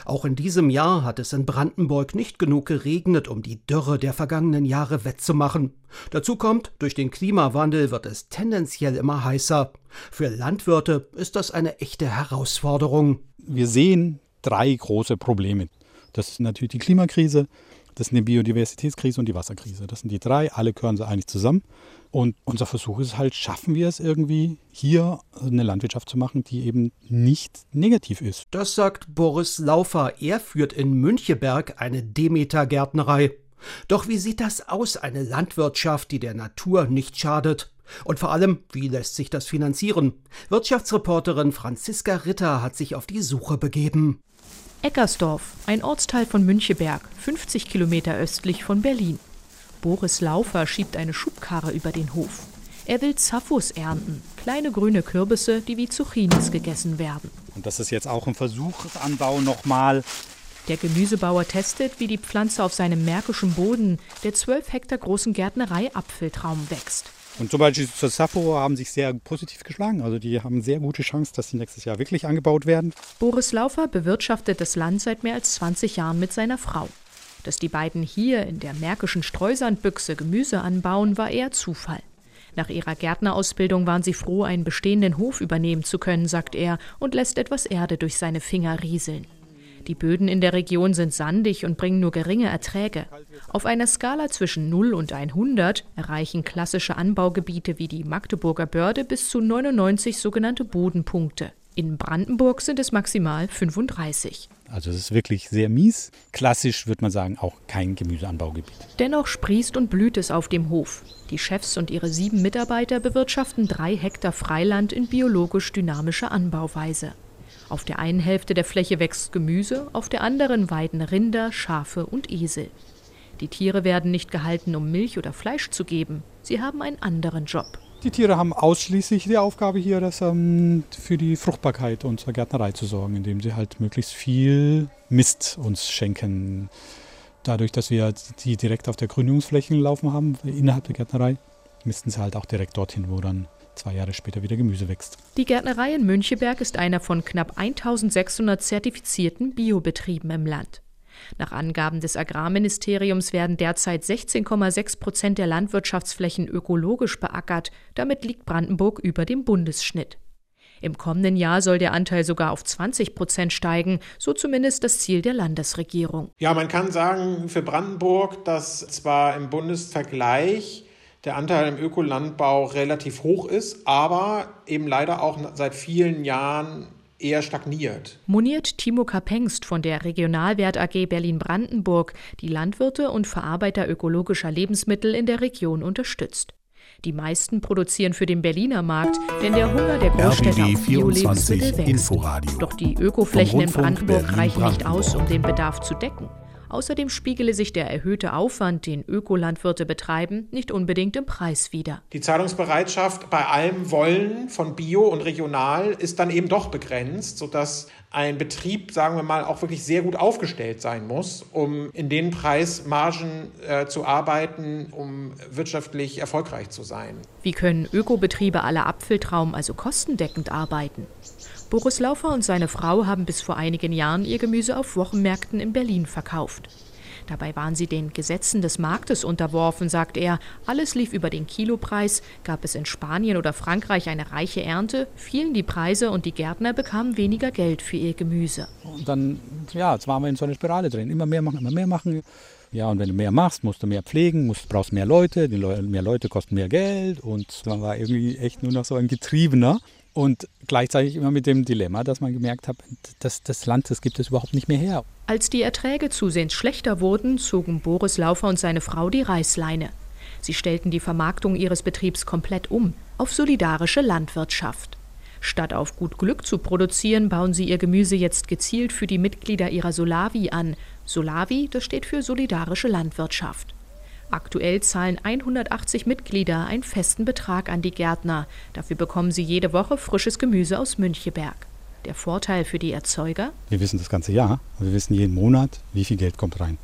Auch in diesem Jahr hat es in Brandenburg nicht genug geregnet, um die Dürre der vergangenen Jahre wettzumachen. Dazu kommt, durch den Klimawandel wird es tendenziell immer heißer. Für Landwirte ist das eine echte Herausforderung. Wir sehen 3 große Probleme. Das ist natürlich die Klimakrise, das ist eine Biodiversitätskrise und die Wasserkrise. Das sind die 3, alle gehören sie eigentlich zusammen. Und unser Versuch ist halt, schaffen wir es irgendwie, hier eine Landwirtschaft zu machen, die eben nicht negativ ist. Das sagt Boris Laufer. Er führt in Müncheberg eine Demeter-Gärtnerei. Doch wie sieht das aus, eine Landwirtschaft, die der Natur nicht schadet? Und vor allem, wie lässt sich das finanzieren? Wirtschaftsreporterin Franziska Ritter hat sich auf die Suche begeben. Eckersdorf, ein Ortsteil von Müncheberg, 50 Kilometer östlich von Berlin. Boris Laufer schiebt eine Schubkarre über den Hof. Er will Zaffus ernten, kleine grüne Kürbisse, die wie Zucchinis gegessen werden. Und das ist jetzt auch ein Versuchsanbau nochmal. Der Gemüsebauer testet, wie die Pflanze auf seinem märkischen Boden der 12 Hektar großen Gärtnerei Apfeltraum wächst. Und zum Beispiel zur Sappho haben sich sehr positiv geschlagen. Also die haben sehr gute Chance, dass sie nächstes Jahr wirklich angebaut werden. Boris Laufer bewirtschaftet das Land seit mehr als 20 Jahren mit seiner Frau. Dass die beiden hier in der märkischen Streusandbüchse Gemüse anbauen, war eher Zufall. Nach ihrer Gärtnerausbildung waren sie froh, einen bestehenden Hof übernehmen zu können, sagt er, und lässt etwas Erde durch seine Finger rieseln. Die Böden in der Region sind sandig und bringen nur geringe Erträge. Auf einer Skala zwischen 0 und 100 erreichen klassische Anbaugebiete wie die Magdeburger Börde bis zu 99 sogenannte Bodenpunkte. In Brandenburg sind es maximal 35. Also es ist wirklich sehr mies. Klassisch würde man sagen, auch kein Gemüseanbaugebiet. Dennoch sprießt und blüht es auf dem Hof. Die Chefs und ihre 7 Mitarbeiter bewirtschaften 3 Hektar Freiland in biologisch dynamischer Anbauweise. Auf der einen Hälfte der Fläche wächst Gemüse, auf der anderen weiden Rinder, Schafe und Esel. Die Tiere werden nicht gehalten, um Milch oder Fleisch zu geben. Sie haben einen anderen Job. Die Tiere haben ausschließlich die Aufgabe hier, für die Fruchtbarkeit unserer Gärtnerei zu sorgen, indem sie halt möglichst viel Mist uns schenken. Dadurch, dass wir die direkt auf der Grünungsfläche laufen haben, innerhalb der Gärtnerei, misten sie halt auch direkt dorthin, wo dann 2 Jahre später wieder Gemüse wächst. Die Gärtnerei in Müncheberg ist einer von knapp 1600 zertifizierten Biobetrieben im Land. Nach Angaben des Agrarministeriums werden derzeit 16,6% der Landwirtschaftsflächen ökologisch beackert. Damit liegt Brandenburg über dem Bundesschnitt. Im kommenden Jahr soll der Anteil sogar auf 20% steigen, so zumindest das Ziel der Landesregierung. Ja, man kann sagen, für Brandenburg, dass zwar im Bundesvergleich der Anteil im Ökolandbau relativ hoch ist, aber eben leider auch seit vielen Jahren eher stagniert. Moniert Timo Kapengst von der Regionalwert AG Berlin-Brandenburg, die Landwirte und Verarbeiter ökologischer Lebensmittel in der Region unterstützt. Die meisten produzieren für den Berliner Markt, denn der Hunger der Großstädter auf Bio-Lebensmittel wächst. Doch die Ökoflächen in Brandenburg reichen nicht aus, um den Bedarf zu decken. Außerdem spiegele sich der erhöhte Aufwand, den Ökolandwirte betreiben, nicht unbedingt im Preis wider. Die Zahlungsbereitschaft bei allem Wollen von Bio und regional ist dann eben doch begrenzt, sodass ein Betrieb, sagen wir mal, auch wirklich sehr gut aufgestellt sein muss, um in den Preismargen zu arbeiten, um wirtschaftlich erfolgreich zu sein. Wie können Ökobetriebe à la Apfeltraum also kostendeckend arbeiten? Boris Laufer und seine Frau haben bis vor einigen Jahren ihr Gemüse auf Wochenmärkten in Berlin verkauft. Dabei waren sie den Gesetzen des Marktes unterworfen, sagt er. Alles lief über den Kilopreis. Gab es in Spanien oder Frankreich eine reiche Ernte, fielen die Preise und die Gärtner bekamen weniger Geld für ihr Gemüse. Und dann, jetzt waren wir in so einer Spirale drin. Immer mehr machen, immer mehr machen. Ja, und wenn du mehr machst, musst du mehr pflegen, brauchst mehr Leute. Mehr Leute kosten mehr Geld. Und man war irgendwie echt nur noch so ein Getriebener. Und gleichzeitig immer mit dem Dilemma, dass man gemerkt hat, dass das Land, das gibt es überhaupt nicht mehr her. Als die Erträge zusehends schlechter wurden, zogen Boris Laufer und seine Frau die Reißleine. Sie stellten die Vermarktung ihres Betriebs komplett um, auf solidarische Landwirtschaft. Statt auf gut Glück zu produzieren, bauen sie ihr Gemüse jetzt gezielt für die Mitglieder ihrer Solavi an. Solavi, das steht für solidarische Landwirtschaft. Aktuell zahlen 180 Mitglieder einen festen Betrag an die Gärtner. Dafür bekommen sie jede Woche frisches Gemüse aus Müncheberg. Der Vorteil für die Erzeuger? Wir wissen das ganze Jahr. Wir wissen jeden Monat, wie viel Geld kommt rein.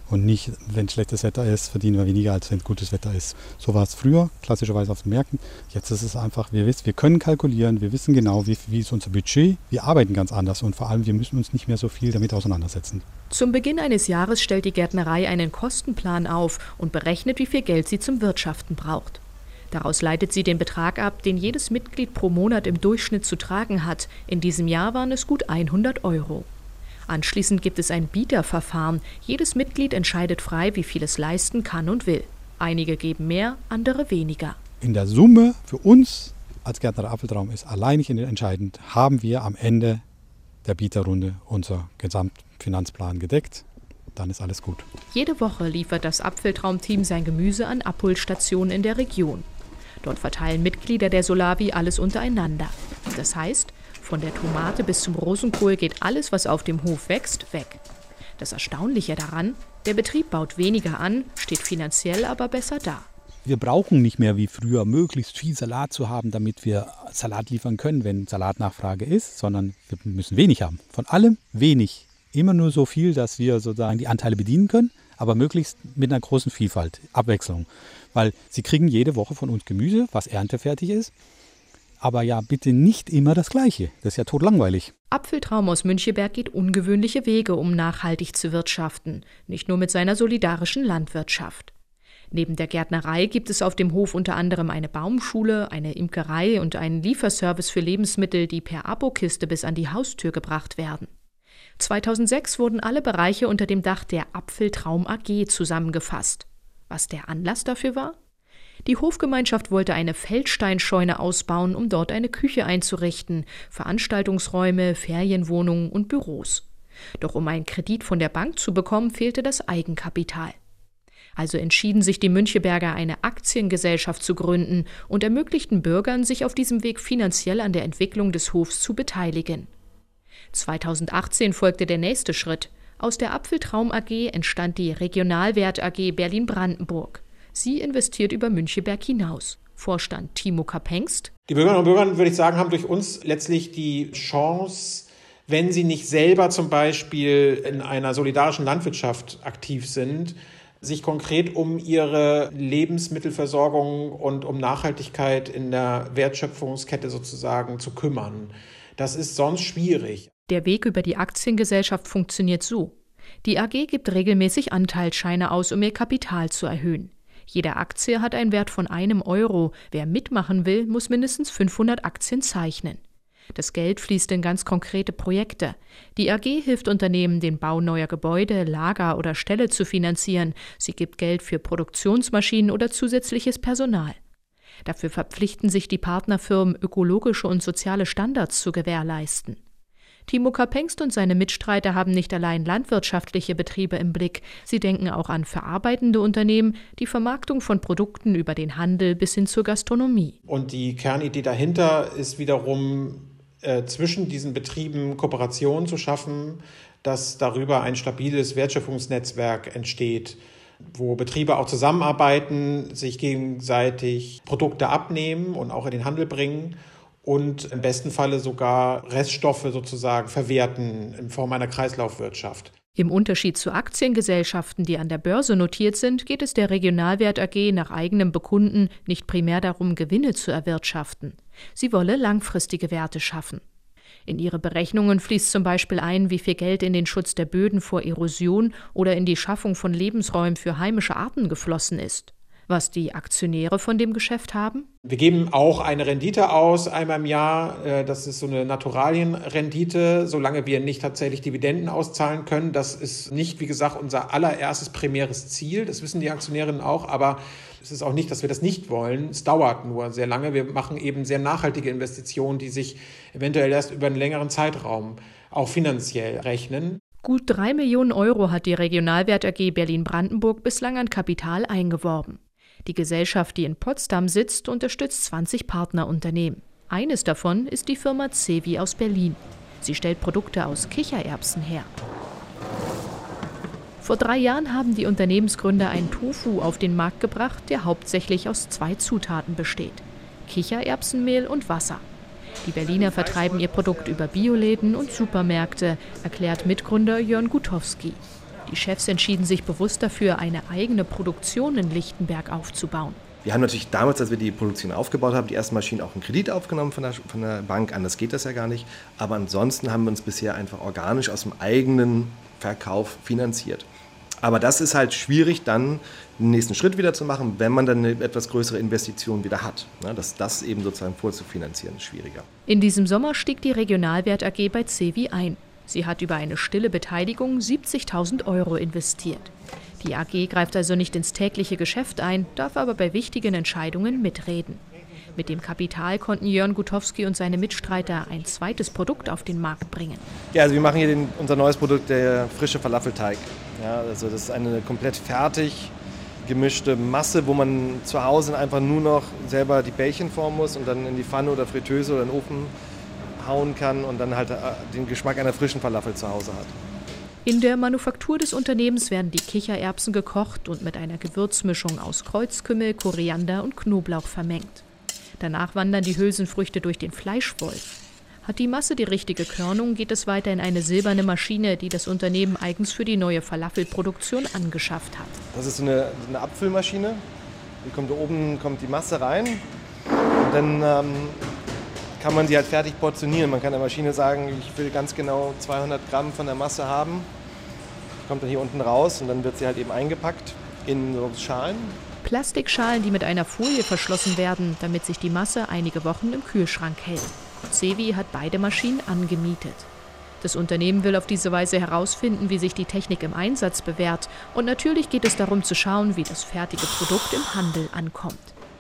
Und nicht, wenn schlechtes Wetter ist, verdienen wir weniger, als wenn gutes Wetter ist. So war es früher, klassischerweise auf den Märkten. Jetzt ist es einfach, wir können kalkulieren, wir wissen genau, wie ist unser Budget. Wir arbeiten ganz anders und vor allem, wir müssen uns nicht mehr so viel damit auseinandersetzen. Zum Beginn eines Jahres stellt die Gärtnerei einen Kostenplan auf und berechnet, wie viel Geld sie zum Wirtschaften braucht. Daraus leitet sie den Betrag ab, den jedes Mitglied pro Monat im Durchschnitt zu tragen hat. In diesem Jahr waren es gut 100 €. Anschließend gibt es ein Bieterverfahren. Jedes Mitglied entscheidet frei, wie viel es leisten kann und will. Einige geben mehr, andere weniger. In der Summe für uns als Gärtnerei Apfeltraum ist alleinig entscheidend, haben wir am Ende der Bieterrunde unser Gesamtfinanzplan gedeckt. Dann ist alles gut. Jede Woche liefert das Apfeltraum-Team sein Gemüse an Abholstationen in der Region. Dort verteilen Mitglieder der Solawi alles untereinander. Das heißt, von der Tomate bis zum Rosenkohl geht alles, was auf dem Hof wächst, weg. Das Erstaunliche daran, der Betrieb baut weniger an, steht finanziell aber besser da. Wir brauchen nicht mehr wie früher möglichst viel Salat zu haben, damit wir Salat liefern können, wenn Salatnachfrage ist, sondern wir müssen wenig haben. Von allem wenig. Immer nur so viel, dass wir sozusagen die Anteile bedienen können, aber möglichst mit einer großen Vielfalt, Abwechslung. Weil sie kriegen jede Woche von uns Gemüse, was erntefertig ist. Aber ja, bitte nicht immer das Gleiche. Das ist ja totlangweilig. Apfeltraum aus Müncheberg geht ungewöhnliche Wege, um nachhaltig zu wirtschaften. Nicht nur mit seiner solidarischen Landwirtschaft. Neben der Gärtnerei gibt es auf dem Hof unter anderem eine Baumschule, eine Imkerei und einen Lieferservice für Lebensmittel, die per Abokiste bis an die Haustür gebracht werden. 2006 wurden alle Bereiche unter dem Dach der Apfeltraum AG zusammengefasst. Was der Anlass dafür war? Die Hofgemeinschaft wollte eine Feldsteinscheune ausbauen, um dort eine Küche einzurichten, Veranstaltungsräume, Ferienwohnungen und Büros. Doch um einen Kredit von der Bank zu bekommen, fehlte das Eigenkapital. Also entschieden sich die Müncheberger, eine Aktiengesellschaft zu gründen und ermöglichten Bürgern, sich auf diesem Weg finanziell an der Entwicklung des Hofs zu beteiligen. 2018 folgte der nächste Schritt. Aus der Apfeltraum AG entstand die Regionalwert AG Berlin-Brandenburg. Sie investiert über Müncheberg hinaus. Vorstand Timo Kapp-Hengst. Die Bürgerinnen und Bürger, würde ich sagen, haben durch uns letztlich die Chance, wenn sie nicht selber zum Beispiel in einer solidarischen Landwirtschaft aktiv sind, sich konkret um ihre Lebensmittelversorgung und um Nachhaltigkeit in der Wertschöpfungskette sozusagen zu kümmern. Das ist sonst schwierig. Der Weg über die Aktiengesellschaft funktioniert so. Die AG gibt regelmäßig Anteilsscheine aus, um ihr Kapital zu erhöhen. Jede Aktie hat einen Wert von 1 €. Wer mitmachen will, muss mindestens 500 Aktien zeichnen. Das Geld fließt in ganz konkrete Projekte. Die AG hilft Unternehmen, den Bau neuer Gebäude, Lager oder Ställe zu finanzieren. Sie gibt Geld für Produktionsmaschinen oder zusätzliches Personal. Dafür verpflichten sich die Partnerfirmen, ökologische und soziale Standards zu gewährleisten. Timo Kapp-Hengst und seine Mitstreiter haben nicht allein landwirtschaftliche Betriebe im Blick. Sie denken auch an verarbeitende Unternehmen, die Vermarktung von Produkten über den Handel bis hin zur Gastronomie. Und die Kernidee dahinter ist wiederum, zwischen diesen Betrieben Kooperationen zu schaffen, dass darüber ein stabiles Wertschöpfungsnetzwerk entsteht, wo Betriebe auch zusammenarbeiten, sich gegenseitig Produkte abnehmen und auch in den Handel bringen und im besten Falle sogar Reststoffe sozusagen verwerten in Form einer Kreislaufwirtschaft. Im Unterschied zu Aktiengesellschaften, die an der Börse notiert sind, geht es der Regionalwert AG nach eigenem Bekunden nicht primär darum, Gewinne zu erwirtschaften. Sie wolle langfristige Werte schaffen. In ihre Berechnungen fließt zum Beispiel ein, wie viel Geld in den Schutz der Böden vor Erosion oder in die Schaffung von Lebensräumen für heimische Arten geflossen ist. Was die Aktionäre von dem Geschäft haben? Wir geben auch eine Rendite aus, einmal im Jahr. Das ist so eine Naturalienrendite, solange wir nicht tatsächlich Dividenden auszahlen können. Das ist nicht, wie gesagt, unser allererstes primäres Ziel. Das wissen die Aktionärinnen auch, aber es ist auch nicht, dass wir das nicht wollen. Es dauert nur sehr lange. Wir machen eben sehr nachhaltige Investitionen, die sich eventuell erst über einen längeren Zeitraum auch finanziell rechnen. Gut 3 Millionen € hat die Regionalwert AG Berlin-Brandenburg bislang an Kapital eingeworben. Die Gesellschaft, die in Potsdam sitzt, unterstützt 20 Partnerunternehmen. Eines davon ist die Firma Cevi aus Berlin. Sie stellt Produkte aus Kichererbsen her. Vor 3 Jahren haben die Unternehmensgründer einen Tofu auf den Markt gebracht, der hauptsächlich aus 2 Zutaten besteht: Kichererbsenmehl und Wasser. Die Berliner vertreiben ihr Produkt über Bioläden und Supermärkte, erklärt Mitgründer Jörn Gutowski. Die Chefs entschieden sich bewusst dafür, eine eigene Produktion in Lichtenberg aufzubauen. Wir haben natürlich damals, als wir die Produktion aufgebaut haben, die ersten Maschinen auch einen Kredit aufgenommen von der Bank. Anders geht das ja gar nicht. Aber ansonsten haben wir uns bisher einfach organisch aus dem eigenen Verkauf finanziert. Aber das ist halt schwierig, dann den nächsten Schritt wieder zu machen, wenn man dann eine etwas größere Investition wieder hat. Das eben sozusagen vorzufinanzieren ist schwieriger. In diesem Sommer stieg die Regionalwert AG bei CEWI ein. Sie hat über eine stille Beteiligung 70.000 € investiert. Die AG greift also nicht ins tägliche Geschäft ein, darf aber bei wichtigen Entscheidungen mitreden. Mit dem Kapital konnten Jörn Gutowski und seine Mitstreiter ein zweites Produkt auf den Markt bringen. Ja, also wir machen hier unser neues Produkt, der frische Falafelteig. Ja, also das ist eine komplett fertig gemischte Masse, wo man zu Hause einfach nur noch selber die Bällchen formen muss und dann in die Pfanne oder Fritteuse oder in den Ofen hauen kann und dann halt den Geschmack einer frischen Falafel zu Hause hat. In der Manufaktur des Unternehmens werden die Kichererbsen gekocht und mit einer Gewürzmischung aus Kreuzkümmel, Koriander und Knoblauch vermengt. Danach wandern die Hülsenfrüchte durch den Fleischwolf. Hat die Masse die richtige Körnung, geht es weiter in eine silberne Maschine, die das Unternehmen eigens für die neue Falafelproduktion angeschafft hat. Das ist eine Abfüllmaschine. Da oben kommt die Masse rein und dann kann man sie halt fertig portionieren. Man kann der Maschine sagen, ich will ganz genau 200 Gramm von der Masse haben. Kommt dann hier unten raus und dann wird sie halt eben eingepackt in so Schalen. Plastikschalen, die mit einer Folie verschlossen werden, damit sich die Masse einige Wochen im Kühlschrank hält. CEWI hat beide Maschinen angemietet. Das Unternehmen will auf diese Weise herausfinden, wie sich die Technik im Einsatz bewährt. Und natürlich geht es darum zu schauen, wie das fertige Produkt im Handel ankommt.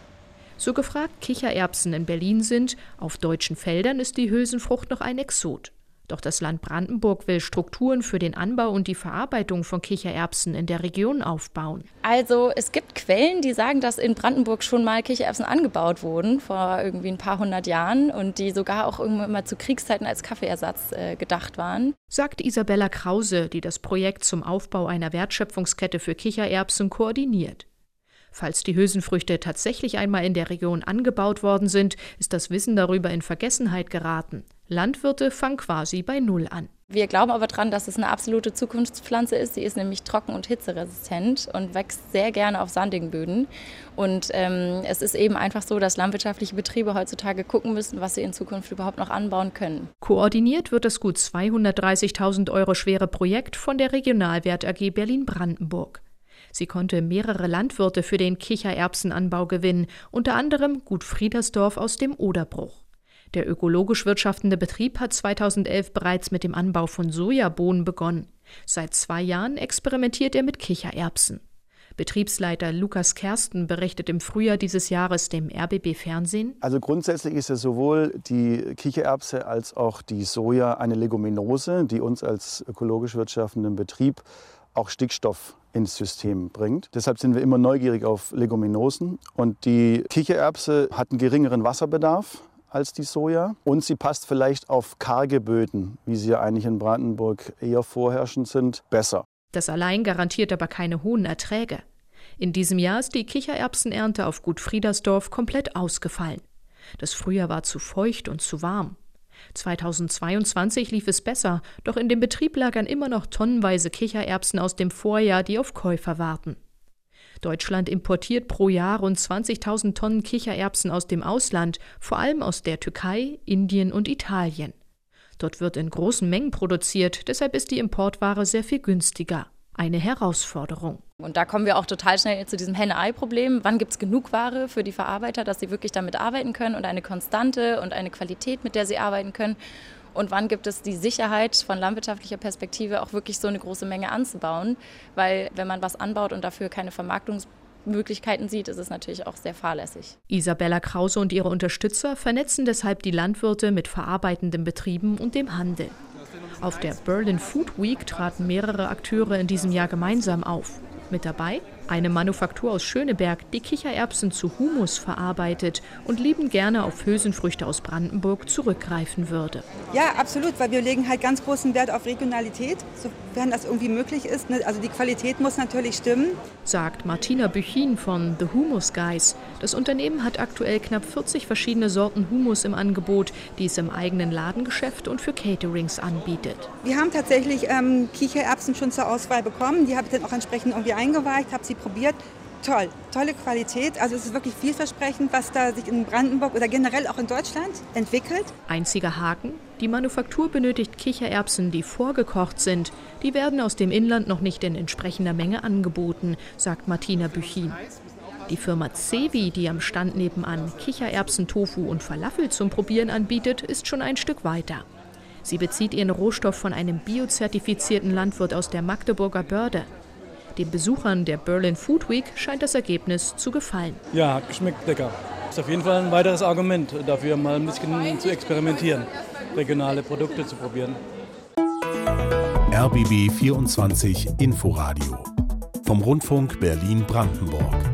So gefragt Kichererbsen in Berlin sind, auf deutschen Feldern ist die Hülsenfrucht noch ein Exot. Doch das Land Brandenburg will Strukturen für den Anbau und die Verarbeitung von Kichererbsen in der Region aufbauen. Also es gibt Quellen, die sagen, dass in Brandenburg schon mal Kichererbsen angebaut wurden, vor irgendwie ein paar hundert Jahren und die sogar auch irgendwann mal zu Kriegszeiten als Kaffeeersatz gedacht waren. Sagt Isabella Krause, die das Projekt zum Aufbau einer Wertschöpfungskette für Kichererbsen koordiniert. Falls die Hülsenfrüchte tatsächlich einmal in der Region angebaut worden sind, ist das Wissen darüber in Vergessenheit geraten. Landwirte fangen quasi bei Null an. Wir glauben aber daran, dass es eine absolute Zukunftspflanze ist. Sie ist nämlich trocken- und hitzeresistent und wächst sehr gerne auf sandigen Böden. Und es ist eben einfach so, dass landwirtschaftliche Betriebe heutzutage gucken müssen, was sie in Zukunft überhaupt noch anbauen können. Koordiniert wird das gut 230.000 € schwere Projekt von der Regionalwert AG Berlin-Brandenburg. Sie konnte mehrere Landwirte für den Kichererbsenanbau gewinnen, unter anderem Gut Friedersdorf aus dem Oderbruch. Der ökologisch wirtschaftende Betrieb hat 2011 bereits mit dem Anbau von Sojabohnen begonnen. Seit 2 Jahren experimentiert er mit Kichererbsen. Betriebsleiter Lukas Kersten berichtet im Frühjahr dieses Jahres dem RBB Fernsehen: Also grundsätzlich ist ja sowohl die Kichererbse als auch die Soja eine Leguminose, die uns als ökologisch wirtschaftenden Betrieb auch Stickstoff ins System bringt. Deshalb sind wir immer neugierig auf Leguminosen. Und die Kichererbse hat einen geringeren Wasserbedarf als die Soja. Und sie passt vielleicht auf karge Böden, wie sie ja eigentlich in Brandenburg eher vorherrschend sind, besser. Das allein garantiert aber keine hohen Erträge. In diesem Jahr ist die Kichererbsenernte auf Gut Friedersdorf komplett ausgefallen. Das Frühjahr war zu feucht und zu warm. 2022 lief es besser, doch in dem Betrieb lagern immer noch tonnenweise Kichererbsen aus dem Vorjahr, die auf Käufer warten. Deutschland importiert pro Jahr rund 20.000 Tonnen Kichererbsen aus dem Ausland, vor allem aus der Türkei, Indien und Italien. Dort wird in großen Mengen produziert, deshalb ist die Importware sehr viel günstiger. Eine Herausforderung. Und da kommen wir auch total schnell zu diesem Henne-Ei-Problem. Wann gibt es genug Ware für die Verarbeiter, dass sie wirklich damit arbeiten können und eine Konstante und eine Qualität, mit der sie arbeiten können? Und wann gibt es die Sicherheit von landwirtschaftlicher Perspektive, auch wirklich so eine große Menge anzubauen? Weil wenn man was anbaut und dafür keine Vermarktungsmöglichkeiten sieht, ist es natürlich auch sehr fahrlässig. Isabella Krause und ihre Unterstützer vernetzen deshalb die Landwirte mit verarbeitenden Betrieben und dem Handel. Auf der Berlin Food Week traten mehrere Akteure in diesem Jahr gemeinsam auf. Mit dabei Eine Manufaktur aus Schöneberg, die Kichererbsen zu Humus verarbeitet und liebend gerne auf Hülsenfrüchte aus Brandenburg zurückgreifen würde. Ja, absolut, weil wir legen halt ganz großen Wert auf Regionalität, sofern das irgendwie möglich ist. Also die Qualität muss natürlich stimmen. Sagt Martina Büchin von The Humus Guys. Das Unternehmen hat aktuell knapp 40 verschiedene Sorten Humus im Angebot, die es im eigenen Ladengeschäft und für Caterings anbietet. Wir haben tatsächlich Kichererbsen schon zur Auswahl bekommen. Die habe ich dann auch entsprechend irgendwie eingeweicht, habe sie probiert. Tolle Qualität. Also es ist wirklich vielversprechend, was da sich in Brandenburg oder generell auch in Deutschland entwickelt. Einziger Haken: Die Manufaktur benötigt Kichererbsen, die vorgekocht sind. Die werden aus dem Inland noch nicht in entsprechender Menge angeboten, sagt Martina Büchin. Die Firma Zewi, die am Stand nebenan Kichererbsen, Tofu und Falafel zum Probieren anbietet, ist schon ein Stück weiter. Sie bezieht ihren Rohstoff von einem biozertifizierten Landwirt aus der Magdeburger Börde. Den Besuchern der Berlin Food Week scheint das Ergebnis zu gefallen. Ja, hat geschmeckt lecker. Ist auf jeden Fall ein weiteres Argument dafür, mal ein bisschen zu experimentieren, regionale Produkte zu probieren. RBB 24 Inforadio vom Rundfunk Berlin-Brandenburg.